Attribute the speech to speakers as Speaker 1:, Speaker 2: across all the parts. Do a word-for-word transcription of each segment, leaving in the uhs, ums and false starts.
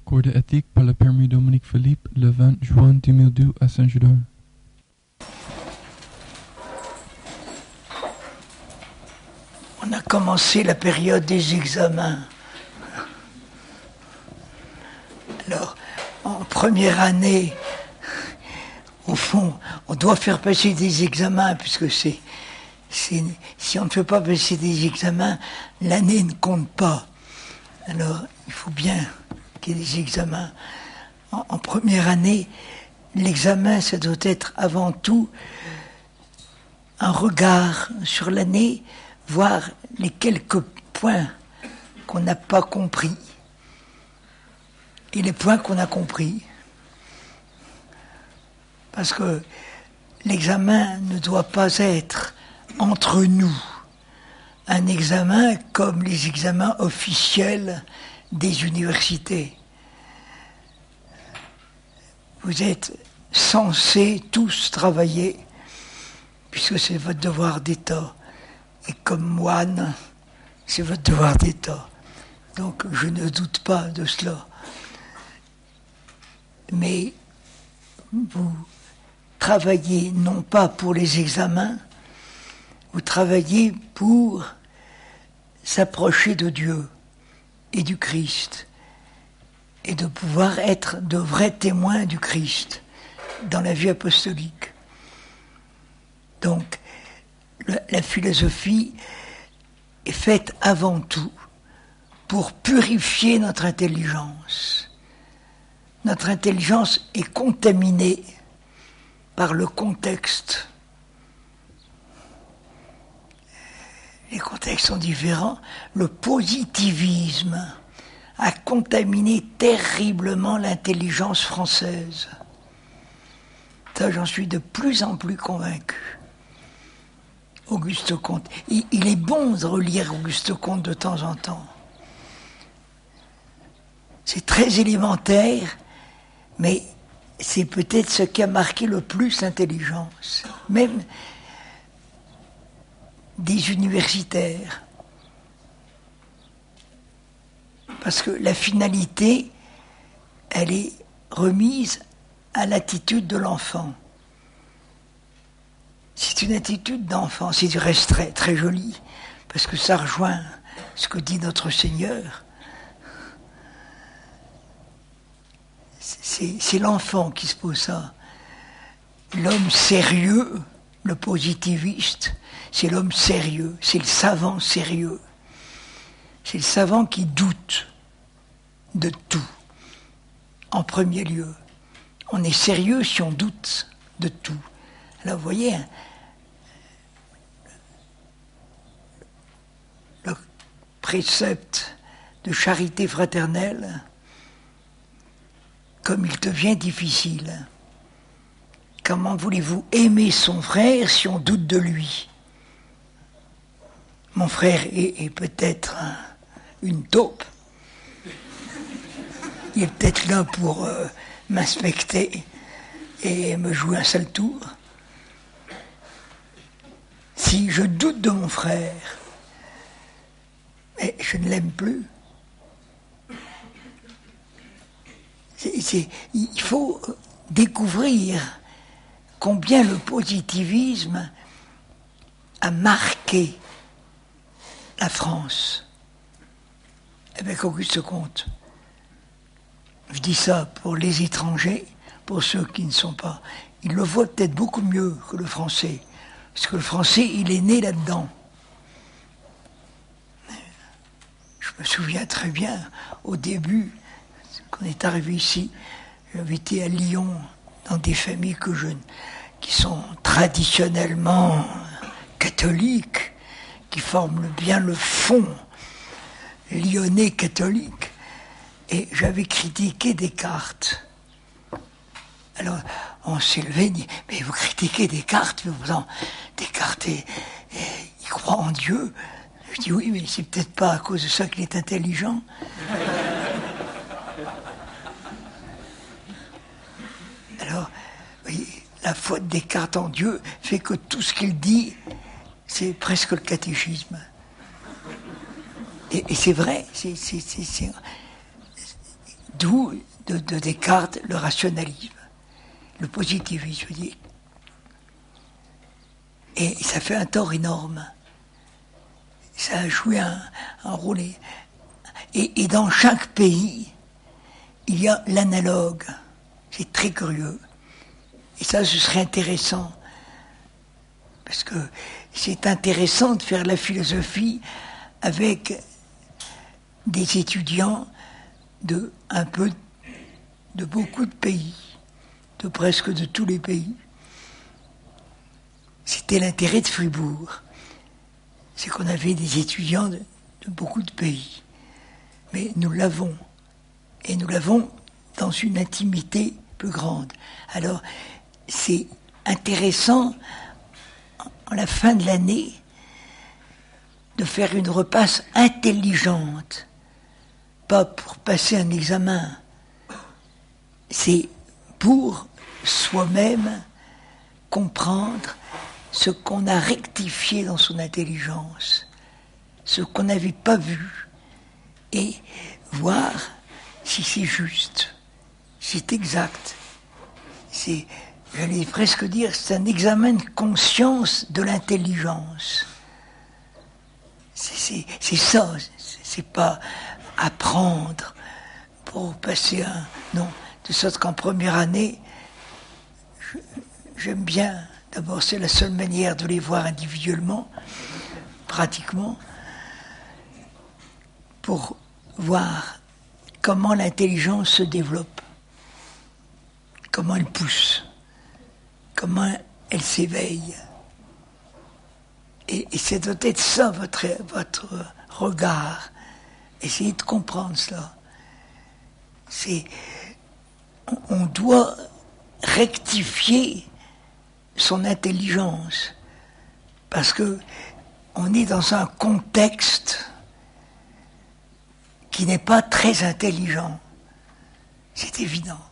Speaker 1: cours d'éthique par le permis Dominique Philippe le vingt juin deux mille deux à Saint-Gilles.
Speaker 2: On a commencé la période des examens. Alors, en première année, au fond, on doit faire passer des examens, puisque c'est, c'est, si on ne fait pas passer des examens, l'année ne compte pas. Alors, il faut bien qu'il y ait des examens. En, en première année, l'examen, ça doit être avant tout un regard sur l'année, voir les quelques points qu'on n'a pas compris et les points qu'on a compris. Parce que l'examen ne doit pas être entre nous un examen comme les examens officiels des universités. Vous êtes censés tous travailler, puisque c'est votre devoir d'État. Et comme moine, c'est votre devoir d'État. Donc je ne doute pas de cela. Mais vous travaillez non pas pour les examens, vous travaillez pour s'approcher de Dieu et du Christ, et de pouvoir être de vrais témoins du Christ dans la vie apostolique. Donc, la philosophie est faite avant tout pour purifier notre intelligence. Notre intelligence est contaminée par le contexte. Les contextes sont différents. Le positivisme a contaminé terriblement l'intelligence française. Ça, j'en suis de plus en plus convaincu. Auguste Comte. Il, il est bon de relire Auguste Comte de temps en temps. C'est très élémentaire, mais c'est peut-être ce qui a marqué le plus l'intelligence, même des universitaires. Parce que la finalité, elle est remise à l'attitude de l'enfant. C'est une attitude d'enfant, c'est du reste très, très joli, parce que ça rejoint ce que dit notre Seigneur. C'est, c'est l'enfant qui se pose ça. L'homme sérieux, le positiviste, c'est l'homme sérieux, c'est le savant sérieux. C'est le savant qui doute de tout, en premier lieu. On est sérieux si on doute de tout. Alors vous voyez, le précepte de charité fraternelle, comme il devient difficile. Comment voulez-vous aimer son frère si on doute de lui? Mon frère est, est peut-être un, une taupe. Il est peut-être là pour euh, m'inspecter et me jouer un sale tour. Si je doute de mon frère, mais je ne l'aime plus. C'est, c'est, il faut découvrir combien le positivisme a marqué la France avec Auguste Comte. Je dis ça pour les étrangers, pour ceux qui ne sont pas. Ils le voient peut-être beaucoup mieux que le français, parce que le français, il est né là-dedans. Je me souviens très bien, au début, quand on est arrivé ici, j'avais été à Lyon, dans des familles que je, qui sont traditionnellement catholiques, qui forment bien le fond lyonnais catholique. Et j'avais critiqué Descartes. Alors, on s'est levé et dit, mais vous critiquez Descartes, mais pourtant, Descartes, est, est, il croit en Dieu. Je dis, oui, mais c'est peut-être pas à cause de ça qu'il est intelligent. Alors, vous voyez, la foi de Descartes en Dieu fait que tout ce qu'il dit, c'est presque le catéchisme. Et, et c'est vrai, c'est... c'est, c'est, c'est d'où de, de Descartes le rationalisme, le positivisme, je veux dire. Et ça fait un tort énorme. Ça a joué un, un rôle. Et, et dans chaque pays, il y a l'analogue. C'est très curieux. Et ça, ce serait intéressant. Parce que c'est intéressant de faire la philosophie avec des étudiants de un peu, de beaucoup de pays, de presque de tous les pays. C'était l'intérêt de Fribourg. C'est qu'on avait des étudiants de, de beaucoup de pays. Mais nous l'avons. Et nous l'avons dans une intimité plus grande. Alors, c'est intéressant, en la fin de l'année, de faire une repasse intelligente. Pas pour passer un examen. C'est pour soi-même comprendre ce qu'on a rectifié dans son intelligence, ce qu'on n'avait pas vu, et voir si c'est juste, si c'est exact. C'est, j'allais presque dire, c'est un examen de conscience de l'intelligence. C'est, c'est, c'est ça, c'est, c'est pas apprendre pour passer un... Non, de sorte qu'en première année, je, j'aime bien, d'abord c'est la seule manière de les voir individuellement, pratiquement, pour voir comment l'intelligence se développe, comment elle pousse, comment elle s'éveille. Et, et c'est doit être ça votre, votre regard. Essayez de comprendre cela. C'est, on, on doit rectifier son intelligence parce que on est dans un contexte qui n'est pas très intelligent. C'est évident.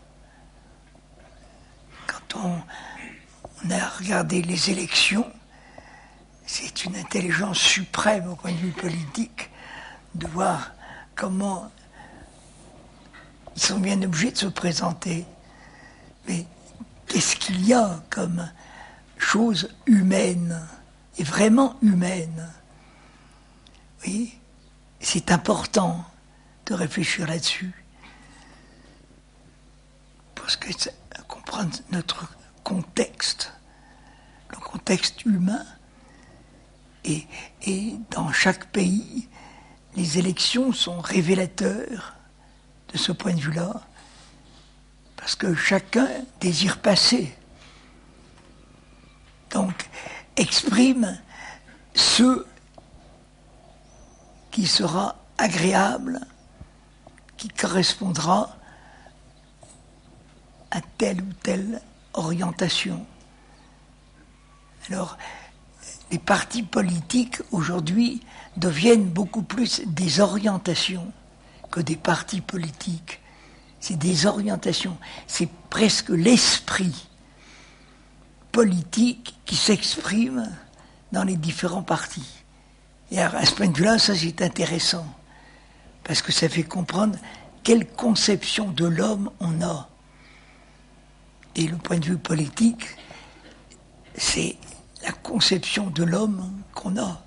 Speaker 2: Quand on, on a regardé les élections, c'est une intelligence suprême au point de vue politique de voir comment ils sont bien obligés de se présenter. Mais qu'est-ce qu'il y a comme chose humaine, et vraiment humaine? Oui, c'est important de réfléchir là-dessus. Parce que ça, comprendre notre contexte, le contexte humain, et, et dans chaque pays, les élections sont révélateurs de ce point de vue-là, parce que chacun désire passer. Donc, exprime ce qui sera agréable, qui correspondra à telle ou telle orientation. Alors, les partis politiques, aujourd'hui, deviennent beaucoup plus des orientations que des partis politiques. C'est des orientations. C'est presque l'esprit politique qui s'exprime dans les différents partis. Et à ce point de vue-là, ça c'est intéressant, parce que ça fait comprendre quelle conception de l'homme on a. Et le point de vue politique, c'est la conception de l'homme qu'on a.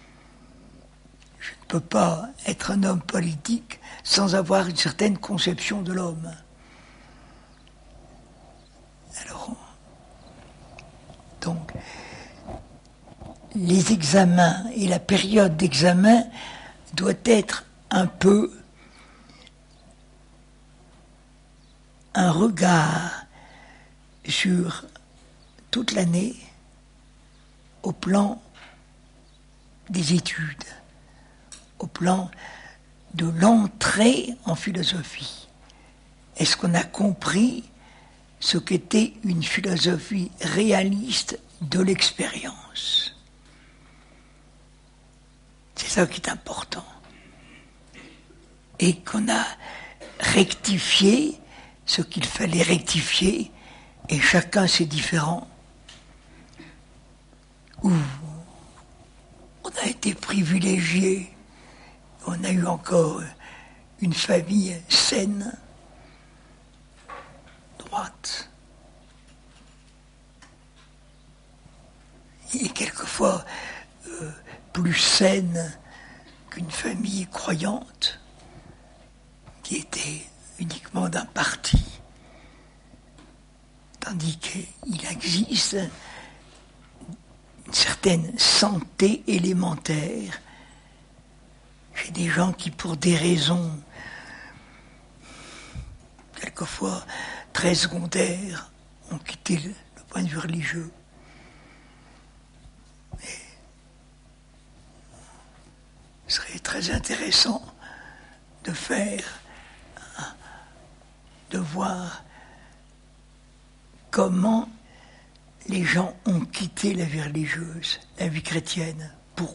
Speaker 2: Je ne peux pas être un homme politique sans avoir une certaine conception de l'homme. Alors, donc, les examens et la période d'examen doit être un peu un regard sur toute l'année au plan des études, au plan de l'entrée en philosophie. Est-ce qu'on a compris ce qu'était une philosophie réaliste de l'expérience? C'est ça qui est important. Et qu'on a rectifié ce qu'il fallait rectifier, et chacun c'est différent. Ou on a été privilégié, on a eu encore une famille saine, droite. Et quelquefois euh, plus saine qu'une famille croyante qui était uniquement d'un parti, tandis qu'il existe une certaine santé élémentaire chez des gens qui, pour des raisons quelquefois très secondaires, ont quitté le, le point de vue religieux. Et ce serait très intéressant de faire, de voir comment les gens ont quitté la vie religieuse, la vie chrétienne. Pourquoi ?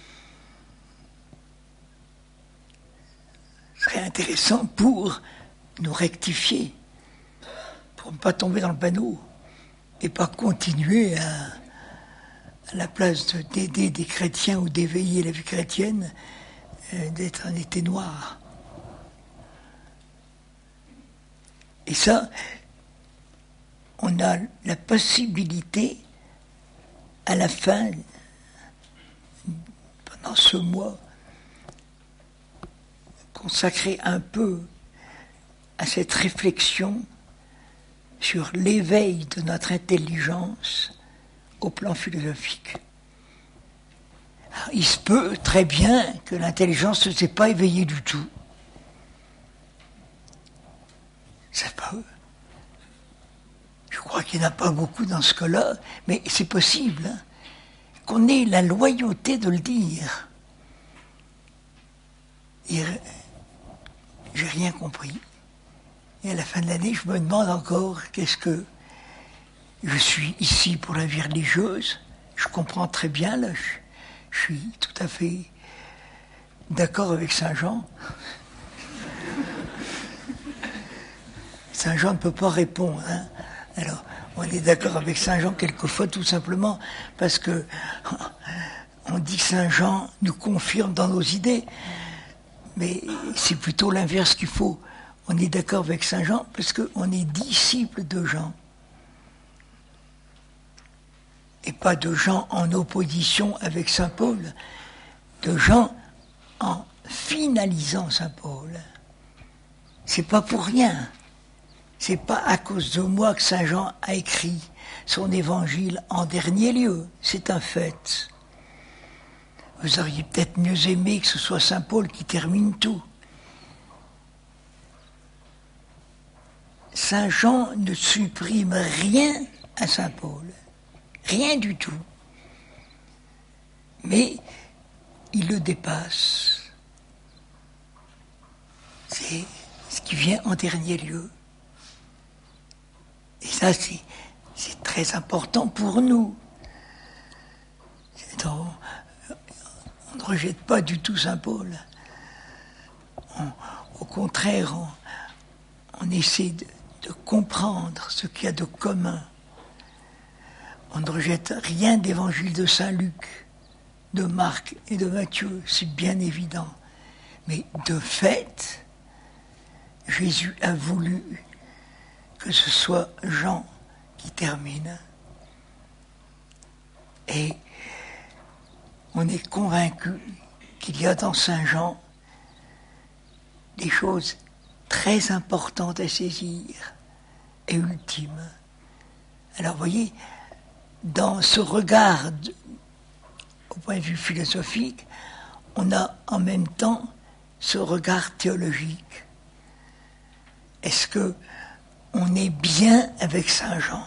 Speaker 2: Ce serait intéressant pour nous rectifier, pour ne pas tomber dans le panneau et pas continuer à, à la place de, d'aider des chrétiens ou d'éveiller la vie chrétienne, euh, d'être un été noir. Et ça, on a la possibilité, à la fin, pendant ce mois, consacrer un peu à cette réflexion sur l'éveil de notre intelligence au plan philosophique. Alors, il se peut très bien que l'intelligence ne s'est pas éveillée du tout. Ça peut. Je crois qu'il n'y en a pas beaucoup dans ce cas-là, mais c'est possible hein, qu'on ait la loyauté de le dire. Et j'ai rien compris. Et à la fin de l'année, je me demande encore qu'est-ce que je suis ici pour la vie religieuse. Je comprends très bien, là, je, je suis tout à fait d'accord avec Saint Jean. Saint Jean ne peut pas répondre. Hein. Alors, on est d'accord avec Saint Jean quelquefois tout simplement parce que on dit que Saint Jean nous confirme dans nos idées, mais c'est plutôt l'inverse qu'il faut. On est d'accord avec Saint Jean parce qu'on est disciple de Jean. Et pas de gens en opposition avec Saint Paul, de gens en finalisant Saint Paul. C'est pas pour rien. C'est pas à cause de moi que Saint Jean a écrit son évangile en dernier lieu. C'est un fait. Vous auriez peut-être mieux aimé que ce soit Saint Paul qui termine tout. Saint Jean ne supprime rien à Saint Paul. Rien du tout. Mais il le dépasse. C'est ce qui vient en dernier lieu. Et ça, c'est, c'est très important pour nous. On, on ne rejette pas du tout Saint Paul. On, au contraire, on, on essaie de, de comprendre ce qu'il y a de commun. On ne rejette rien d'évangile de Saint Luc, de Marc et de Matthieu, c'est bien évident. Mais de fait, Jésus a voulu que ce soit Jean qui termine. Et on est convaincu qu'il y a dans Saint Jean des choses très importantes à saisir et ultimes. Alors, vous voyez, dans ce regard, de, au point de vue philosophique, on a en même temps ce regard théologique. Est-ce que on est bien avec Saint Jean?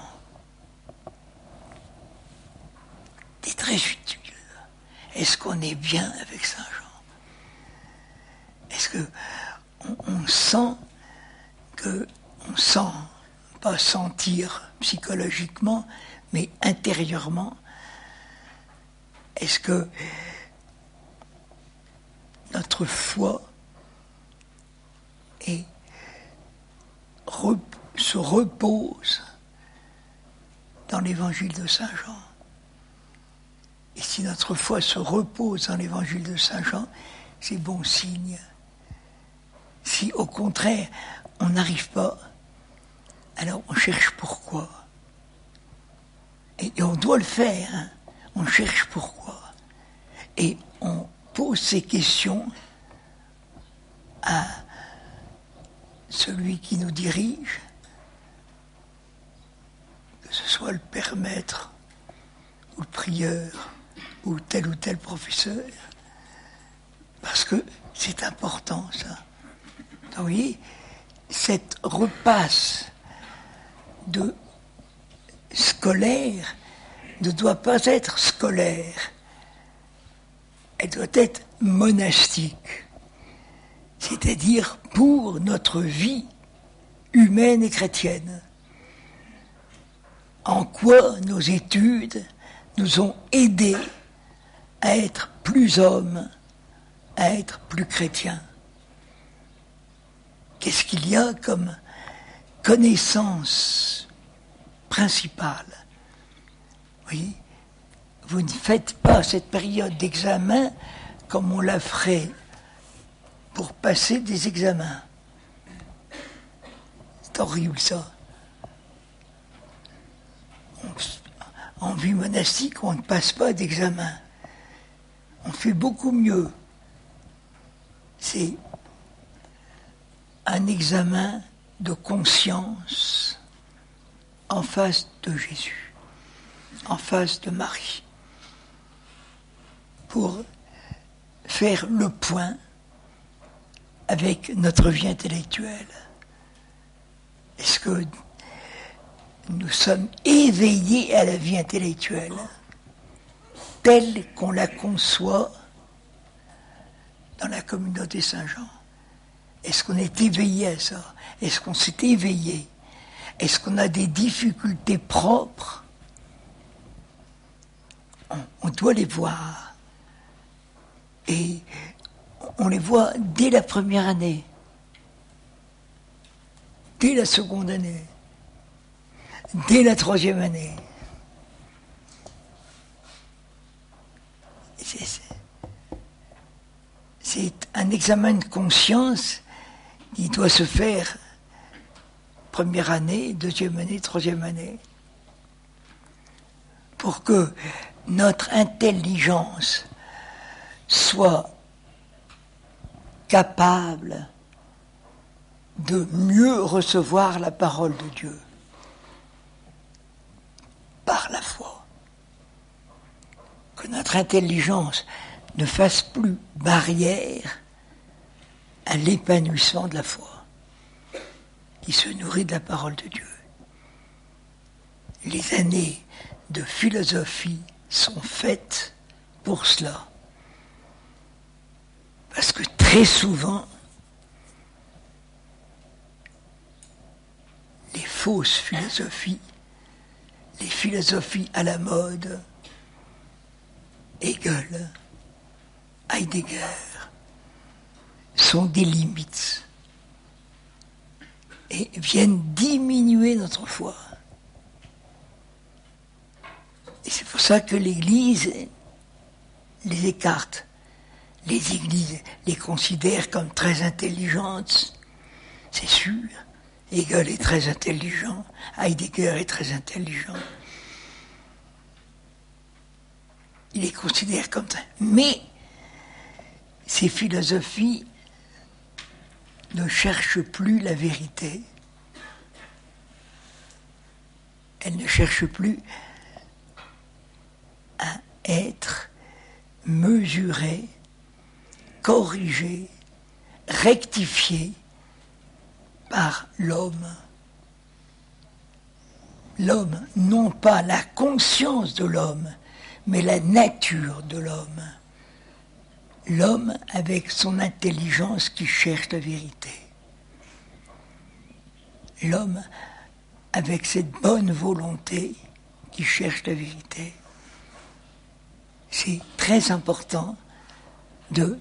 Speaker 2: C'est très utile. Est-ce qu'on est bien avec Saint Jean? Est-ce que on, on sent que, on sent, pas sentir psychologiquement, mais intérieurement, est-ce que notre foi est, rep, se repose dans l'évangile de Saint Jean? Et si notre foi se repose dans l'évangile de Saint Jean, c'est bon signe. Si au contraire, on n'arrive pas Alors on cherche pourquoi. Et, et on doit le faire, hein. On cherche pourquoi. Et on pose ces questions à celui qui nous dirige, que ce soit le père maître, ou le prieur, ou tel ou tel professeur, parce que c'est important ça. Donc, vous voyez, cette repasse de scolaire ne doit pas être scolaire, elle doit être monastique, c'est-à-dire pour notre vie humaine et chrétienne. En quoi nos études nous ont aidés à être plus hommes, à être plus chrétiens. Qu'est-ce qu'il y a comme connaissance principale? Oui, vous ne faites pas cette période d'examen comme on la ferait pour passer des examens. C'est horrible ça. On, en vie monastique, on ne passe pas d'examen. On fait beaucoup mieux. C'est un examen de conscience en face de Jésus, en face de Marie, pour faire le point avec notre vie intellectuelle. Est-ce que nous sommes éveillés à la vie intellectuelle telle qu'on la conçoit dans la communauté Saint-Jean? Est-ce qu'on est éveillé à ça? Est-ce qu'on s'est éveillé? Est-ce qu'on a des difficultés propres? on, on doit les voir. Et on les voit dès la première année, dès la seconde année, dès la troisième année. C'est, c'est un examen de conscience qui doit se faire première année, deuxième année, troisième année, pour que notre intelligence soit capable de mieux recevoir la parole de Dieu par la foi. Que notre intelligence ne fasse plus barrière à l'épanouissement de la foi, qui se nourrit de la parole de Dieu. Les années de philosophie sont faites pour cela. Parce que très souvent, les fausses philosophies, les philosophies à la mode, Hegel, Heidegger, sont des limites et viennent diminuer notre foi. Et c'est pour ça que l'Église les écarte. Les églises les considèrent comme très intelligentes, c'est sûr. Hegel est très intelligent, Heidegger est très intelligent. Ils les considèrent comme ça. Mais ces philosophies ne cherchent plus la vérité. Elles ne cherchent plus à être mesurées, corrigées, rectifiées par l'homme. L'homme, non pas la conscience de l'homme, mais la nature de l'homme. L'homme avec son intelligence qui cherche la vérité. L'homme avec cette bonne volonté qui cherche la vérité. C'est très important de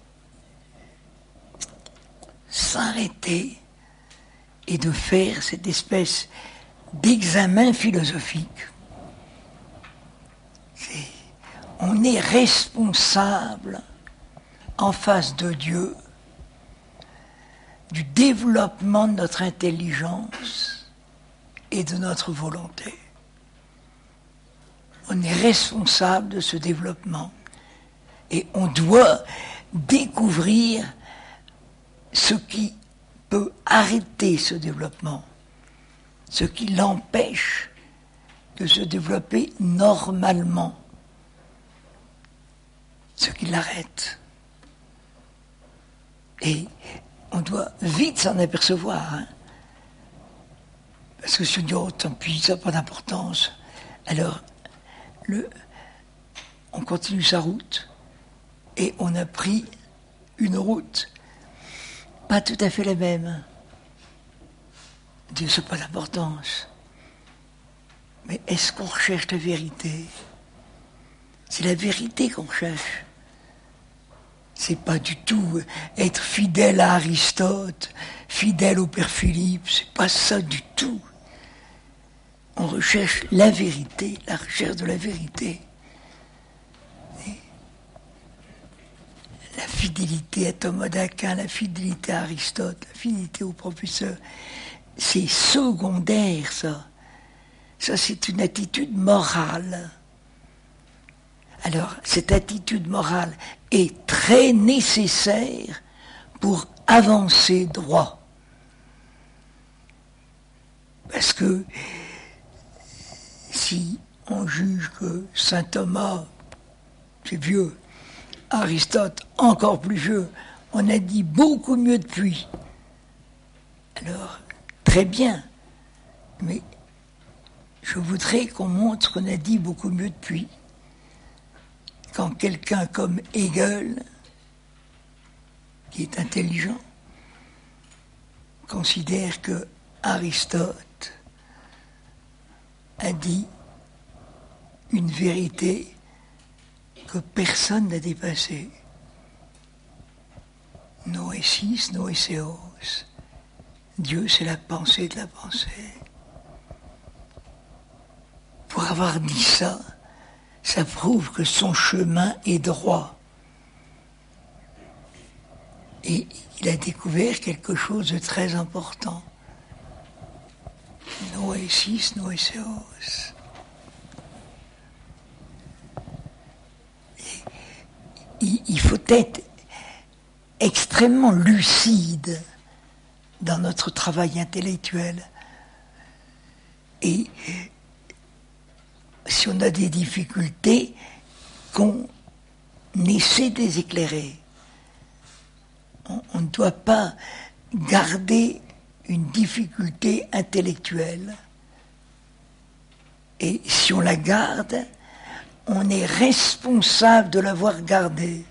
Speaker 2: s'arrêter et de faire cette espèce d'examen philosophique. C'est, on est responsable en face de Dieu du développement de notre intelligence et de notre volonté. On est responsable de ce développement et on doit découvrir ce qui peut arrêter ce développement, ce qui l'empêche de se développer normalement, ce qui l'arrête. Et on doit vite s'en apercevoir, hein. Parce que si on dit, oh, tant pis, ça n'a pas d'importance, alors le, on continue sa route et on a pris une route pas tout à fait la même. Dieu, ça n'a pas d'importance. Mais est-ce qu'on recherche la vérité? C'est la vérité qu'on cherche. C'est pas du tout être fidèle à Aristote, fidèle au Père Philippe, c'est pas ça du tout. On recherche la vérité, la recherche de la vérité. Et la fidélité à Thomas d'Aquin, la fidélité à Aristote, la fidélité au professeur, c'est secondaire, ça. Ça, c'est une attitude morale. Alors, cette attitude morale est très nécessaire pour avancer droit. Parce que si on juge que saint Thomas, c'est vieux, Aristote, encore plus vieux, on a dit beaucoup mieux depuis. Alors, très bien, mais je voudrais qu'on montre qu'on a dit beaucoup mieux depuis. Quand quelqu'un comme Hegel, qui est intelligent, considère que Aristote a dit une vérité que personne n'a dépassée. Noesis, noeseos. Dieu, c'est la pensée de la pensée. Pour avoir dit ça, ça prouve que son chemin est droit. Et il a découvert quelque chose de très important. Noesis, noeseos. Il faut être extrêmement lucide dans notre travail intellectuel. Et si on a des difficultés, qu'on essaie de les éclairer. On, on ne doit pas garder une difficulté intellectuelle. Et si on la garde, on est responsable de l'avoir gardée.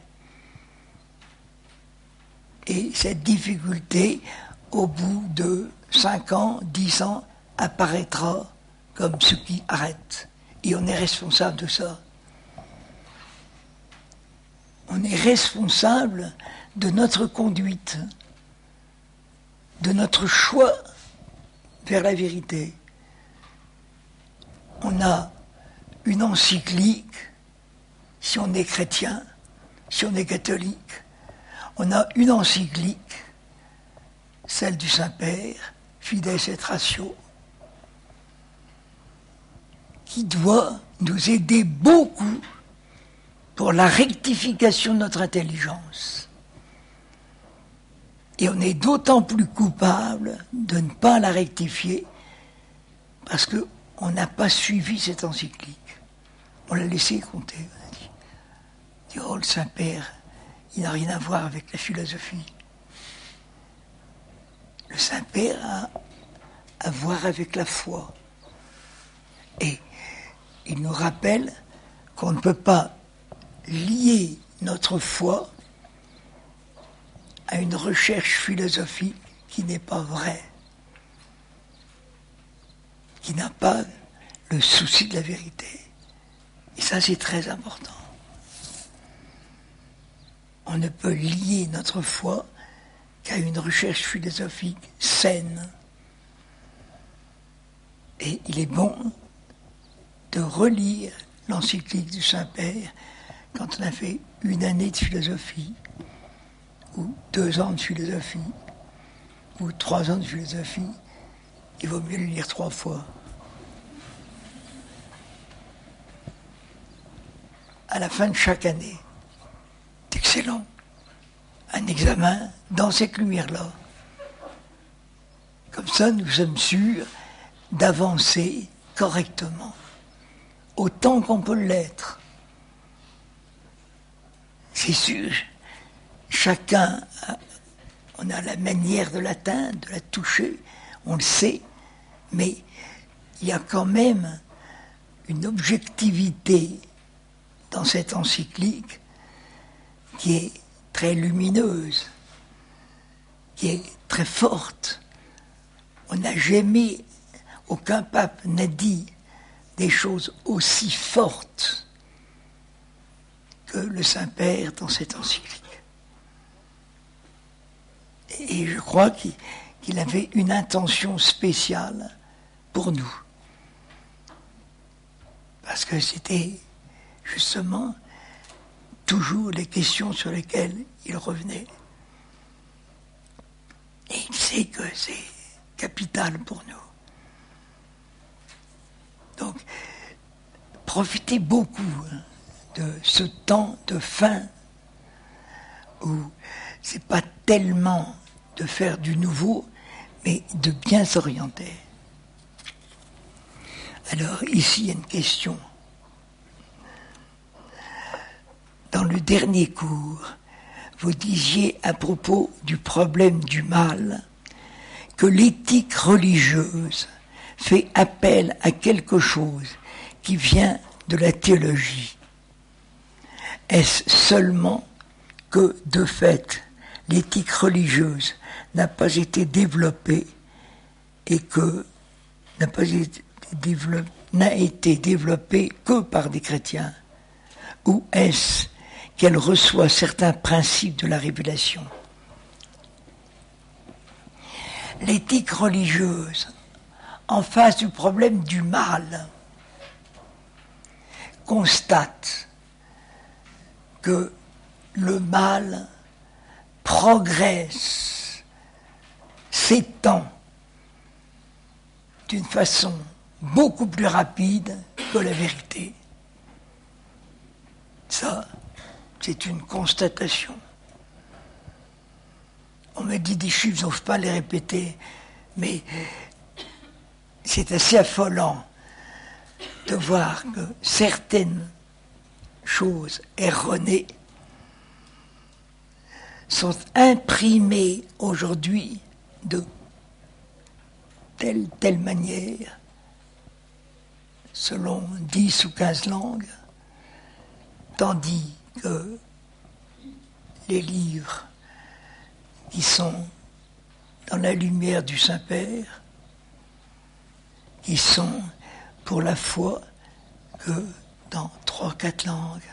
Speaker 2: Et cette difficulté, au bout de cinq ans, dix ans, apparaîtra comme ce qui arrête. Et on est responsable de ça. On est responsable de notre conduite, de notre choix vers la vérité. On a une encyclique, si on est chrétien, si on est catholique, on a une encyclique, celle du Saint-Père, Fides et Ratio, qui doit nous aider beaucoup pour la rectification de notre intelligence. Et on est d'autant plus coupable de ne pas la rectifier parce qu'on n'a pas suivi cette encyclique. On l'a laissé compter. On a dit, dit, oh, le Saint-Père, il n'a rien à voir avec la philosophie. Le Saint-Père a à voir avec la foi. Et il nous rappelle qu'on ne peut pas lier notre foi à une recherche philosophique qui n'est pas vraie, qui n'a pas le souci de la vérité. Et ça, c'est très important. On ne peut lier notre foi qu'à une recherche philosophique saine. Et il est bon de relire l'encyclique du Saint-Père quand on a fait une année de philosophie, ou deux ans de philosophie, ou trois ans de philosophie, il vaut mieux le lire trois fois. À la fin de chaque année. C'est excellent. Un examen dans cette lumière-là. Comme ça, nous sommes sûrs d'avancer correctement, autant qu'on peut l'être. C'est sûr, chacun, a, on a la manière de l'atteindre, de la toucher, on le sait, mais il y a quand même une objectivité dans cette encyclique qui est très lumineuse, qui est très forte. On n'a jamais, aucun pape n'a dit des choses aussi fortes que le Saint-Père dans cette encyclique. Et je crois qu'il, qu'il avait une intention spéciale pour nous. Parce que c'était justement toujours les questions sur lesquelles il revenait. Et il sait que c'est capital pour nous. Donc, profitez beaucoup de ce temps de fin où c'est pas tellement de faire du nouveau, mais de bien s'orienter. Alors, ici, il y a une question. Dans le dernier cours, vous disiez à propos du problème du mal que l'éthique religieuse fait appel à quelque chose qui vient de la théologie. Est-ce seulement que, de fait, l'éthique religieuse n'a pas été développée et que n'a pas été développée, n'a été développée que par des chrétiens? Ou est-ce qu'elle reçoit certains principes de la révélation? L'éthique religieuse, en face du problème du mal, constate que le mal progresse, s'étend d'une façon beaucoup plus rapide que la vérité. Ça, c'est une constatation. On me dit des chiffres, je n'ose pas les répéter, mais c'est assez affolant de voir que certaines choses erronées sont imprimées aujourd'hui de telle telle manière, selon dix ou quinze langues, tandis que les livres qui sont dans la lumière du Saint-Père, qui sont pour la foi que dans trois, quatre langues,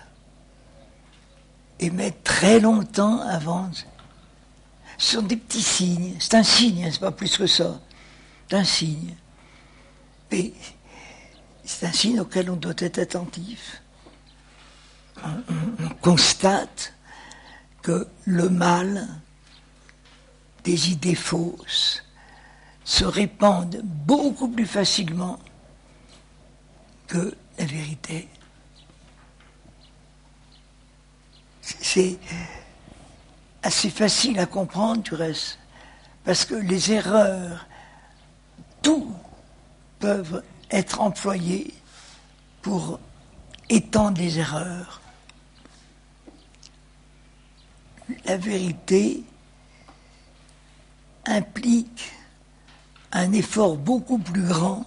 Speaker 2: et mettent très longtemps avant. Ce sont des petits signes, c'est un signe, c'est pas plus que ça, c'est un signe. Mais c'est un signe auquel on doit être attentif. On, on, on constate que le mal, des idées fausses, se répandent beaucoup plus facilement que la vérité. C'est assez facile à comprendre, du reste, parce que les erreurs, tout, peuvent être employées pour étendre les erreurs. La vérité implique un effort beaucoup plus grand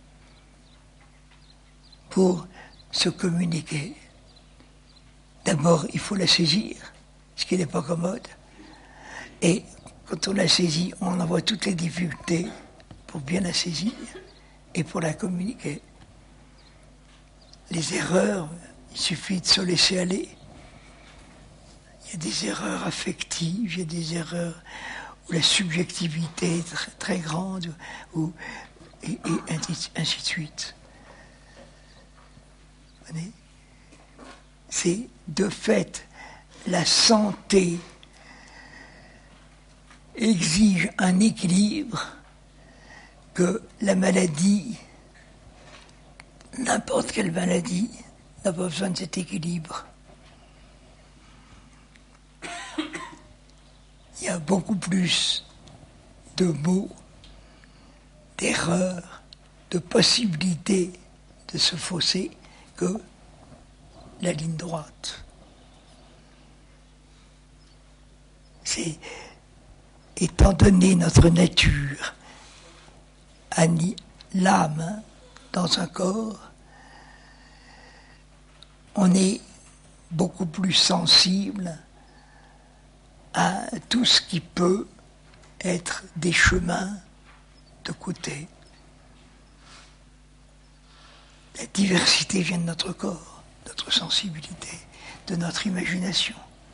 Speaker 2: pour se communiquer. D'abord, il faut la saisir, ce qui n'est pas commode. Et quand on la saisit, on en voit toutes les difficultés pour bien la saisir et pour la communiquer. Les erreurs, il suffit de se laisser aller. Il y a des erreurs affectives, il y a des erreurs où la subjectivité est très, très grande, où, et, et ainsi de suite. Vous voyez ? C'est de fait la santé exige un équilibre que la maladie, n'importe quelle maladie, n'a pas besoin de cet équilibre. Il y a beaucoup plus de mots, d'erreurs, de possibilités de se fausser que la ligne droite. C'est, étant donné notre nature, l'âme dans un corps, on est beaucoup plus sensible à tout ce qui peut être des chemins de côté. La diversité vient de notre corps, de notre sensibilité, de notre imagination.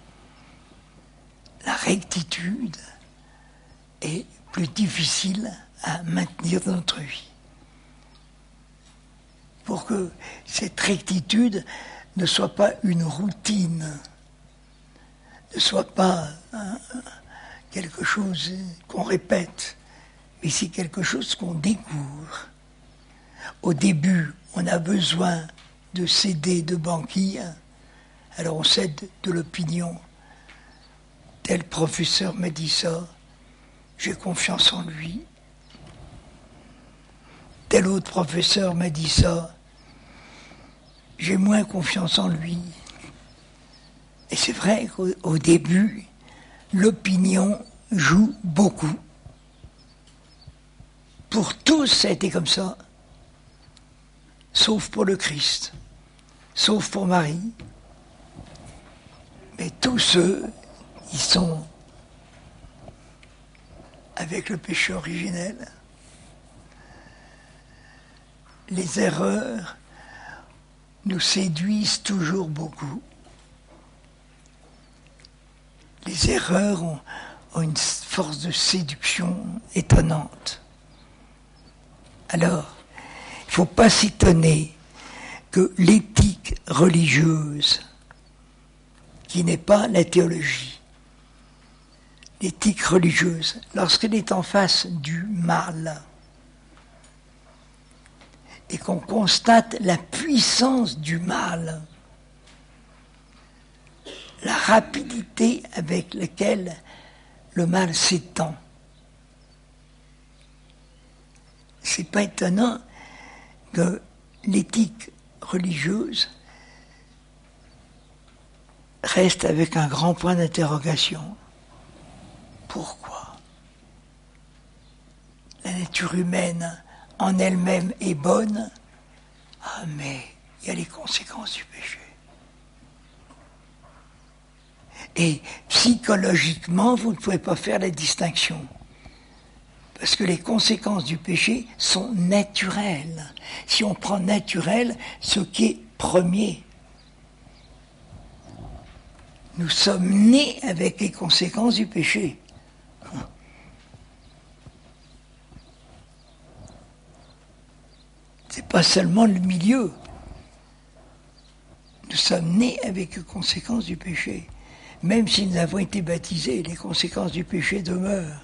Speaker 2: La rectitude est plus difficile à maintenir dans notre vie. Pour que cette rectitude ne soit pas une routine, ne soit pas hein, quelque chose qu'on répète, mais c'est quelque chose qu'on découvre. Au début, on a besoin de céder de banquille, alors on cède de l'opinion. Tel professeur m'a dit ça, j'ai confiance en lui. Tel autre professeur m'a dit ça, j'ai moins confiance en lui. Et c'est vrai qu'au au début, l'opinion joue beaucoup. Pour tous, ça a été comme ça, sauf pour le Christ, sauf pour Marie. Mais tous ceux qui sont avec le péché originel, les erreurs nous séduisent toujours beaucoup. Les erreurs ont, ont une force de séduction étonnante. Alors, il ne faut pas s'étonner que l'éthique religieuse, qui n'est pas la théologie, l'éthique religieuse, lorsqu'elle est en face du mal, et qu'on constate la puissance du mal, la rapidité avec laquelle le mal s'étend. C'est pas étonnant que l'éthique religieuse reste avec un grand point d'interrogation. Pourquoi ? La nature humaine en elle-même est bonne, ah mais il y a les conséquences du péché. Et psychologiquement, vous ne pouvez pas faire la distinction. Parce que les conséquences du péché sont naturelles. Si on prend naturel, ce qui est premier. Nous sommes nés avec les conséquences du péché. C'est pas seulement le milieu. Nous sommes nés avec les conséquences du péché. Même si nous avons été baptisés, les conséquences du péché demeurent.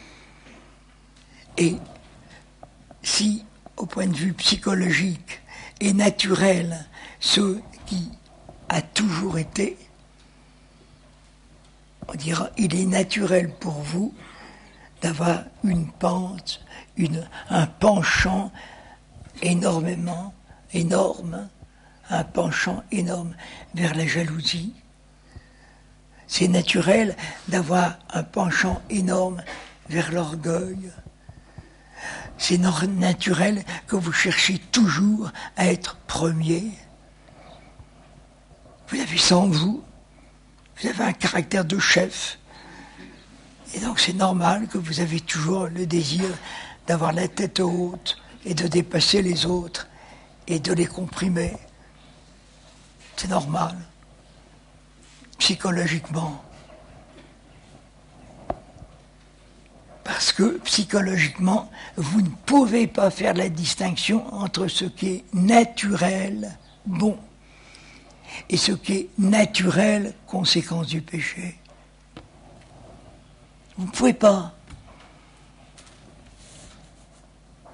Speaker 2: Et si, au point de vue psychologique et naturel, ce qui a toujours été, on dira, il est naturel pour vous d'avoir une pente, une, un penchant énormément, énorme, un penchant énorme vers la jalousie. C'est naturel d'avoir un penchant énorme vers l'orgueil. C'est naturel que vous cherchiez toujours à être premier. Vous avez ça en vous. Vous avez un caractère de chef. Et donc c'est normal que vous avez toujours le désir d'avoir la tête haute et de dépasser les autres et de les comprimer. C'est normal. Psychologiquement. Parce que psychologiquement, vous ne pouvez pas faire la distinction entre ce qui est naturel, bon, et ce qui est naturel, conséquence du péché. Vous ne pouvez pas.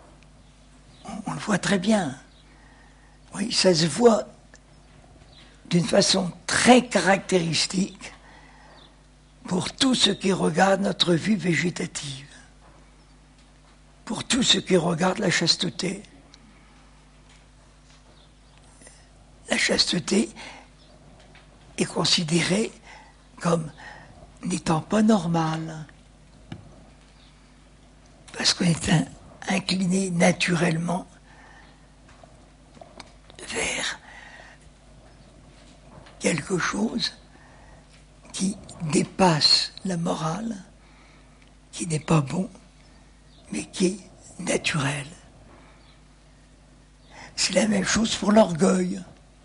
Speaker 2: voit très bien. Oui, ça se voit d'une façon très caractéristique pour tout ce qui regarde notre vie végétative, pour tout ce qui regarde la chasteté. La chasteté est considérée comme n'étant pas normale, parce qu'on est un, incliné naturellement vers quelque chose qui dépasse la morale, qui n'est pas bon, mais qui est naturel. C'est la même chose pour l'orgueil.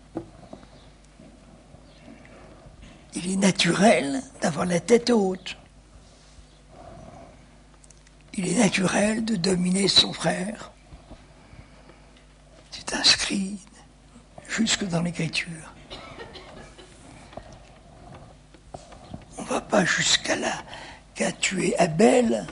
Speaker 2: Il est naturel d'avoir la tête haute. Il est naturel de dominer son frère. C'est inscrit jusque dans l'écriture. On ne va pas jusqu'à là qu'à tuer Abel,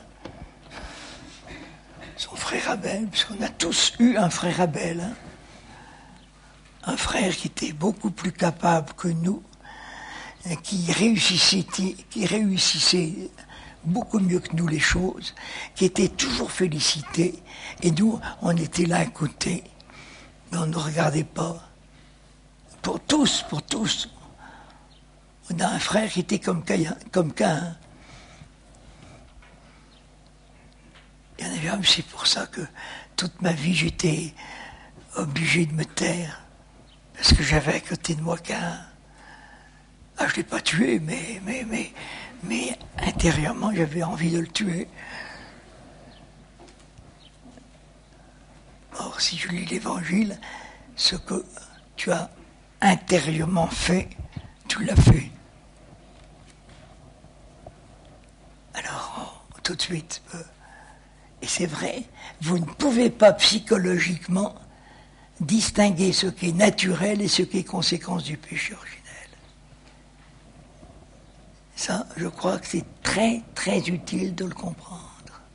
Speaker 2: son frère Abel, puisqu'on a tous eu un frère Abel. Hein. Un frère qui était beaucoup plus capable que nous, qui réussissait, qui réussissait beaucoup mieux que nous les choses, qui était toujours félicité, et nous, on était là à côté, mais on ne regardait pas. Pour tous, pour tous, on a un frère qui était comme Caïn. Comme Caïn. Il y en avait un, c'est pour ça que toute ma vie, j'étais obligé de me taire, parce que j'avais à côté de moi Caïn. Ah, je ne l'ai pas tué, mais, mais, mais, mais intérieurement, j'avais envie de le tuer. Or, si je lis l'Évangile, ce que tu as intérieurement fait, tu l'as fait. Alors, tout de suite, euh, et c'est vrai, vous ne pouvez pas psychologiquement distinguer ce qui est naturel et ce qui est conséquence du péché originel. Ça, je crois que c'est très, très utile de le comprendre.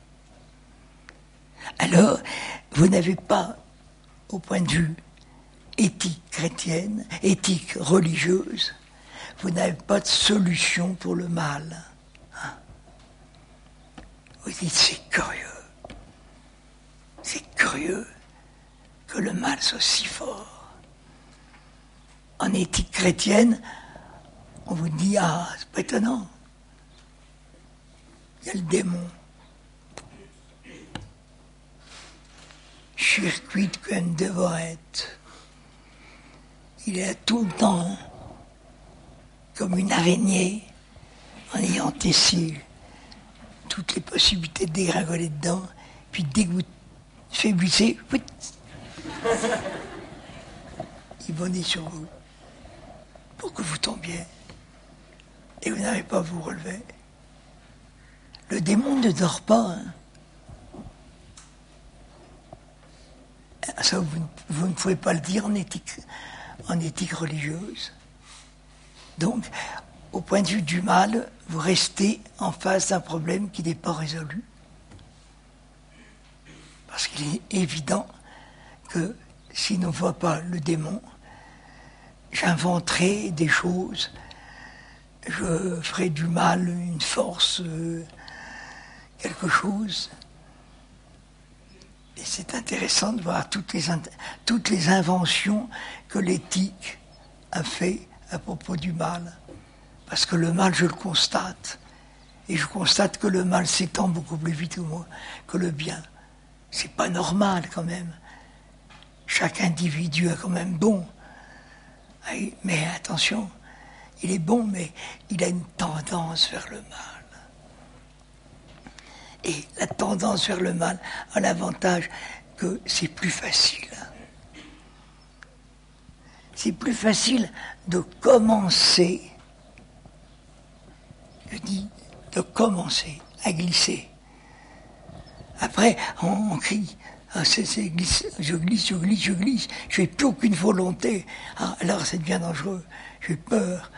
Speaker 2: Alors, vous n'avez pas, au point de vue éthique chrétienne, éthique religieuse, vous n'avez pas de solution pour le mal. Hein? Vous dites, c'est curieux. C'est curieux que le mal soit si fort. En éthique chrétienne, on vous dit, ah, c'est pas étonnant. Il y a le démon. Circuit qu'un dévorette. Il est là tout le temps, comme une araignée, en ayant tessé toutes les possibilités de dégringoler dedans, puis dès que vous faiblissez, il bondit sur vous, pour que vous tombiez. Et vous n'arrivez pas à vous relever. Le démon ne dort pas. Hein. Ça, vous, vous ne pouvez pas le dire en éthique, en éthique religieuse. Donc, au point de vue du mal, vous restez en face d'un problème qui n'est pas résolu. Parce qu'il est évident que s'il ne voit pas le démon, j'inventerai des choses, je ferai du mal une force, euh, quelque chose. Et c'est intéressant de voir toutes les, toutes les inventions que l'éthique a fait à propos du mal. Parce que le mal, je le constate. Et je constate que le mal s'étend beaucoup plus vite que le bien. C'est pas normal quand même. Chaque individu est quand même bon. Mais attention, il est bon, mais il a une tendance vers le mal. Et la tendance vers le mal a l'avantage que c'est plus facile. C'est plus facile de commencer, je dis, de commencer à glisser. Après, on, on crie, ah, c'est, c'est glisse, je glisse, je glisse, je glisse, je n'ai plus aucune volonté. Ah, alors ça devient dangereux, j'ai peur.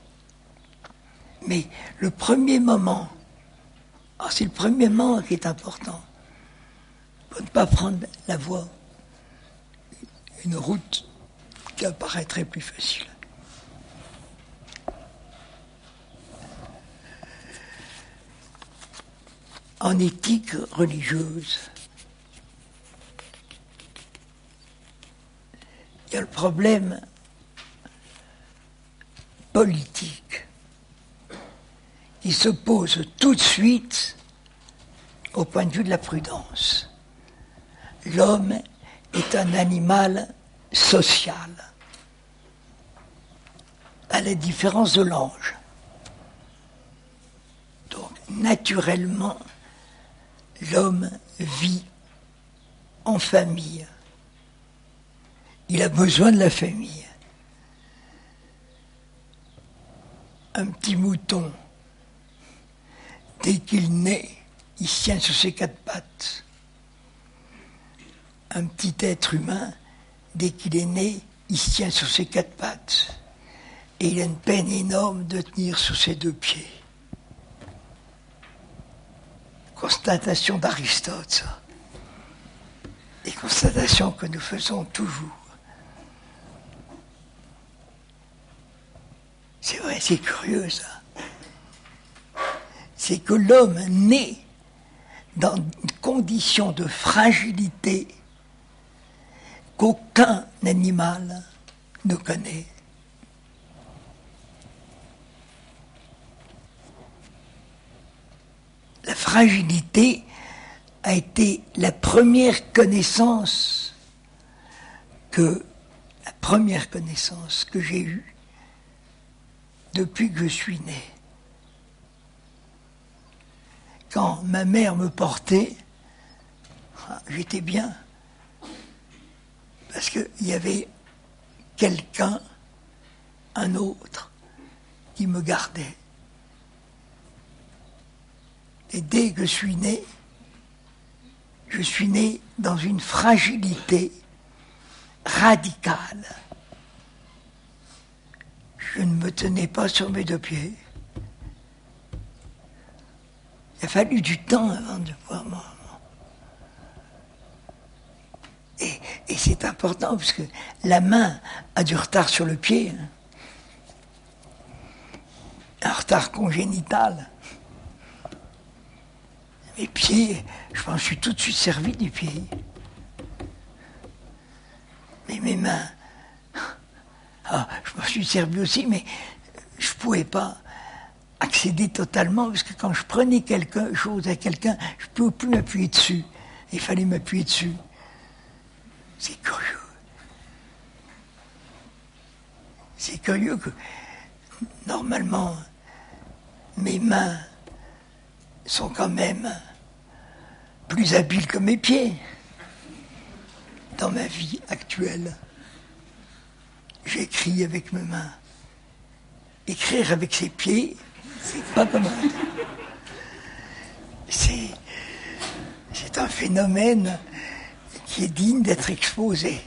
Speaker 2: Mais le premier moment, ah, c'est le premier moment qui est important, pour ne pas prendre la voie une route qui apparaîtrait plus facile. En éthique religieuse, il y a le problème politique qui se pose tout de suite au point de vue de la prudence. L'homme est un animal social, à la différence de l'ange. Donc, naturellement, l'homme vit en famille. Il a besoin de la famille. Un petit mouton, dès qu'il naît, il se tient sur ses quatre pattes. Un petit être humain, dès qu'il est né, il se tient sur ses quatre pattes. Et il a une peine énorme de tenir sur ses deux pieds. Constatation d'Aristote, ça. Des constatations que nous faisons toujours. C'est vrai, c'est curieux, ça. C'est que l'homme naît dans une condition de fragilité qu'aucun animal ne connaît. La fragilité a été la première connaissance que la première connaissance que j'ai eue depuis que je suis né. Quand ma mère me portait, j'étais bien, parce qu'il y avait quelqu'un, un autre, qui me gardait. Et dès que je suis né, je suis né dans une fragilité radicale. Je ne me tenais pas sur mes deux pieds. Il a fallu du temps avant de pouvoir m'en... Et, et c'est important parce que la main a du retard sur le pied. Hein. Un retard congénital. Mes pieds, je m'en suis tout de suite servi du pied. Mais mes mains, ah, je m'en suis servi aussi, mais je ne pouvais pas accéder totalement, parce que quand je prenais quelque chose à quelqu'un, je ne pouvais plus m'appuyer dessus. Il fallait m'appuyer dessus. C'est curieux. C'est curieux que, normalement, mes mains sont quand même plus habiles que mes pieds dans ma vie actuelle. J'écris avec mes mains. Écrire avec ses pieds, c'est pas commode. C'est, c'est un phénomène qui est digne d'être exposé.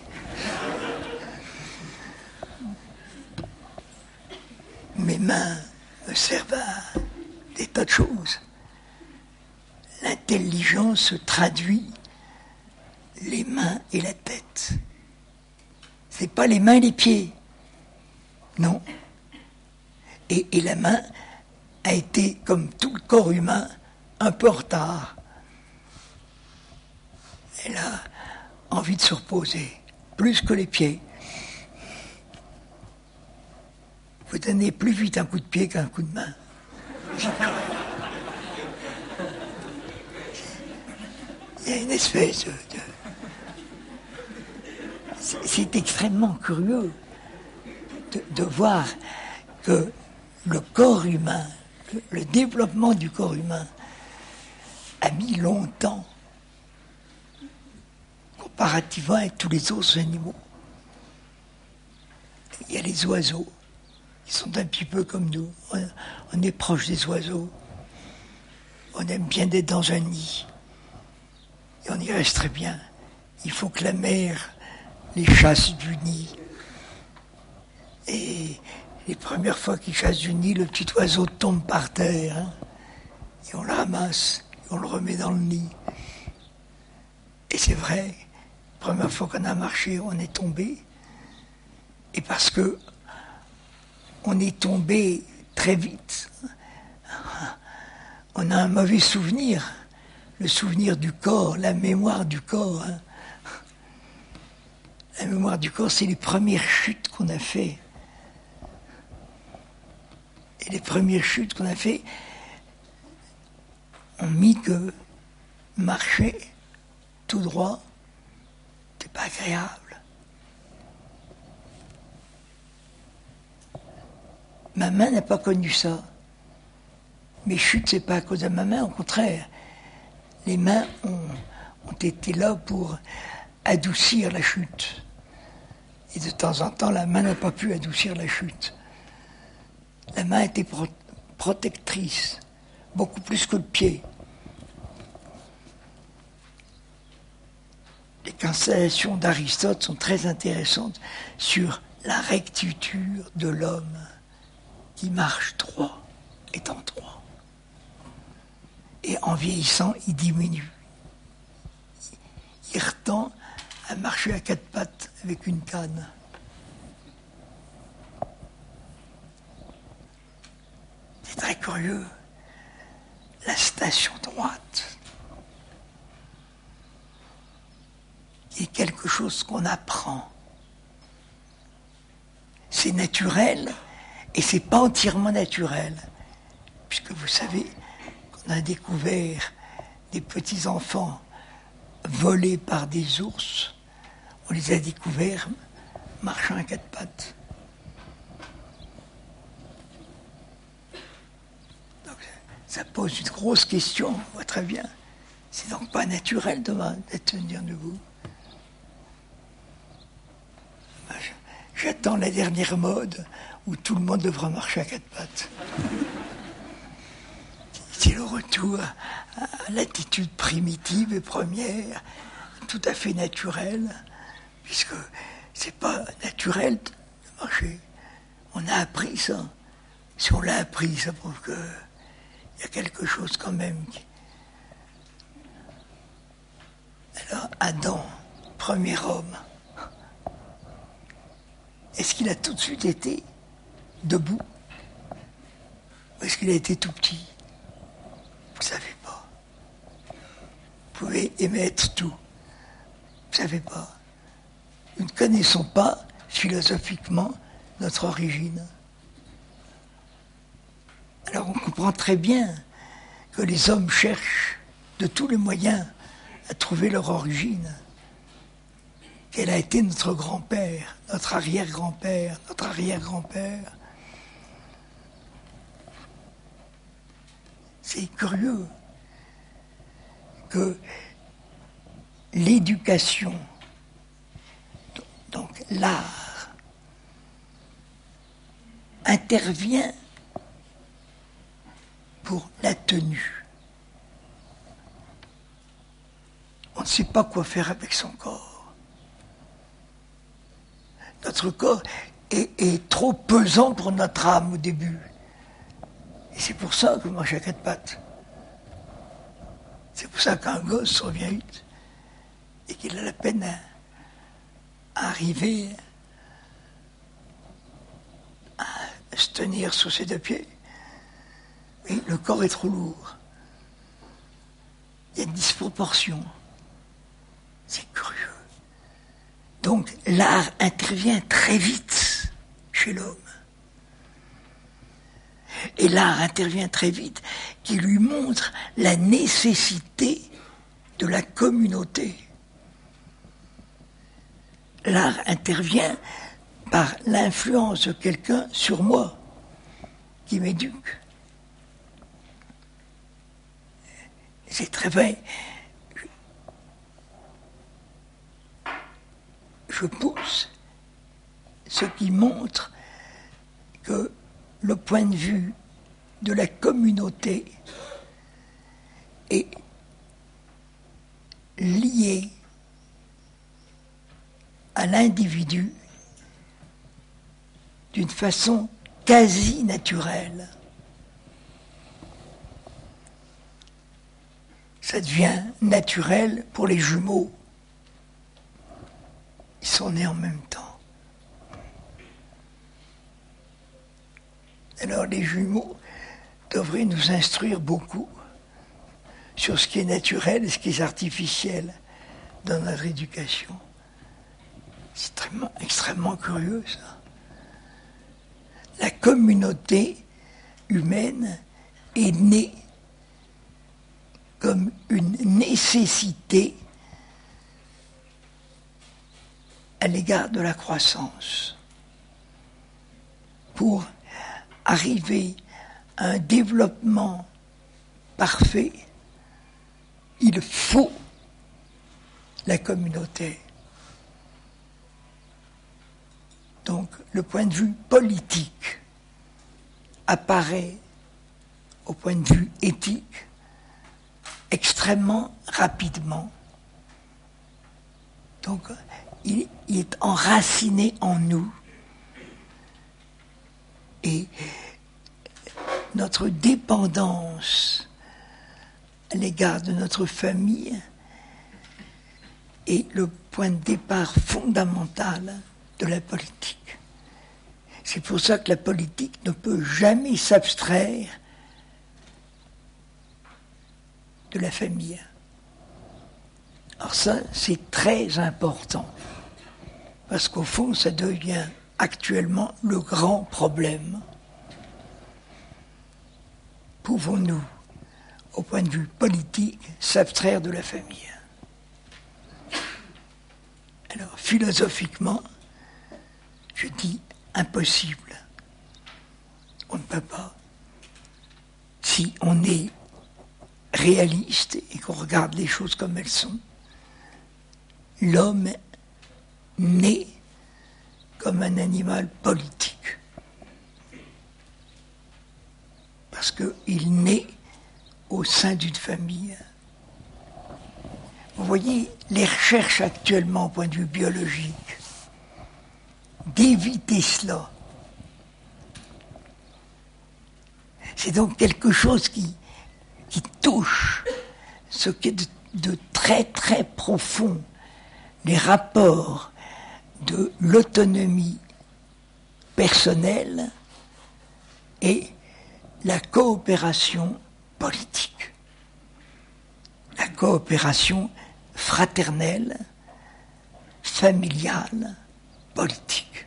Speaker 2: Mes mains me servent à des tas de choses. L'intelligence se traduit les mains et la tête. C'est pas les mains et les pieds. Non. Et, et la main a été, comme tout le corps humain, un peu en retard. Elle a envie de se reposer, plus que les pieds. Vous donnez plus vite un coup de pied qu'un coup de main. Il y a une espèce de... de... C'est, c'est extrêmement curieux de, de voir que le corps humain, le, le développement du corps humain a mis longtemps comparativement avec tous les autres animaux. Il y a les oiseaux qui sont un petit peu comme nous. On, on est proche des oiseaux. On aime bien être dans un nid. Et on y reste très bien. Il faut que la mère les chasse du nid. Et les premières fois qu'ils chassent du nid, le petit oiseau tombe par terre. Hein, et on le ramasse, et on le remet dans le nid. Et c'est vrai première fois qu'on a marché, on est tombé. Et parce que on est tombé très vite, on a un mauvais souvenir, le souvenir du corps, la mémoire du corps. Hein. La mémoire du corps, c'est les premières chutes qu'on a fait. Et les premières chutes qu'on a fait ont mis que marcher tout droit, c'est pas agréable. Ma main n'a pas connu ça. Mes chutes, c'est pas à cause de ma main, au contraire. Les mains ont, ont été là pour adoucir la chute. Et de temps en temps, la main n'a pas pu adoucir la chute. La main était pro- protectrice, beaucoup plus que le pied. Les constellations d'Aristote sont très intéressantes sur la rectitude de l'homme qui marche droit, étant droit. Et en vieillissant, il diminue. Il retend à marcher à quatre pattes avec une canne. C'est très curieux. La station droite est quelque chose qu'on apprend. C'est naturel et c'est pas entièrement naturel. Puisque vous savez qu'on a découvert des petits enfants volés par des ours. On les a découverts marchant à quatre pattes. Donc, ça pose une grosse question, on voit très bien. C'est donc pas naturel demain d'être tenir debout. J'attends la dernière mode où tout le monde devra marcher à quatre pattes. C'est le retour à l'attitude primitive et première, tout à fait naturelle, puisque c'est pas naturel de marcher. On a appris ça. Si on l'a appris, ça prouve qu'il y a quelque chose quand même. Qui... Alors, Adam, premier homme, est-ce qu'il a tout de suite été debout? Ou est-ce qu'il a été tout petit? Vous ne savez pas. Vous pouvez émettre tout. Vous ne savez pas. Nous ne connaissons pas philosophiquement notre origine. Alors on comprend très bien que les hommes cherchent de tous les moyens à trouver leur origine. Quel a été notre grand-père, notre arrière-grand-père, notre arrière-grand-père. C'est curieux que l'éducation, donc l'art, intervient pour la tenue. On ne sait pas quoi faire avec son corps. Notre corps est, est trop pesant pour notre âme au début. Et c'est pour ça que moi j'ai quatre pattes. C'est pour ça qu'un gosse revient vite et qu'il a la peine à arriver à se tenir sur ses deux pieds. Mais le corps est trop lourd. Il y a une disproportion. C'est curieux. Donc l'art intervient très vite chez l'homme. Et l'art intervient très vite, qui lui montre la nécessité de la communauté. L'art intervient par l'influence de quelqu'un sur moi, qui m'éduque. C'est très vrai. Je pousse, ce qui montre que le point de vue de la communauté est lié à l'individu d'une façon quasi naturelle. Ça devient naturel pour les jumeaux. sont nés en même temps. Alors les jumeaux devraient nous instruire beaucoup sur ce qui est naturel et ce qui est artificiel dans notre éducation. C'est extrêmement, extrêmement curieux, ça. La communauté humaine est née comme une nécessité à l'égard de la croissance. Pour arriver à un développement parfait, il faut la communauté. Donc, le point de vue politique apparaît au point de vue éthique extrêmement rapidement. Donc, il, il est enraciné en nous. Et notre dépendance à l'égard de notre famille est le point de départ fondamental de la politique. C'est pour ça que la politique ne peut jamais s'abstraire de la famille. Alors ça, c'est très important, parce qu'au fond, ça devient actuellement le grand problème. Pouvons-nous, au point de vue politique, s'abstraire de la famille? Alors, philosophiquement, je dis impossible. On ne peut pas. Si on est réaliste et qu'on regarde les choses comme elles sont, l'homme naît comme un animal politique. Parce qu'il naît au sein d'une famille. Vous voyez, les recherches actuellement au point de vue biologique, d'éviter cela. C'est donc quelque chose qui, qui touche ce qui est de, de très très profond, les rapports de l'autonomie personnelle et la coopération politique. La coopération fraternelle, familiale, politique.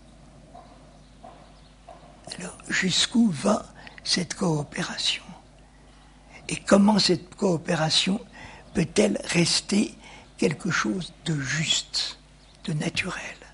Speaker 2: Alors, jusqu'où va cette coopération? Et comment cette coopération peut-elle rester quelque chose de juste, de naturel?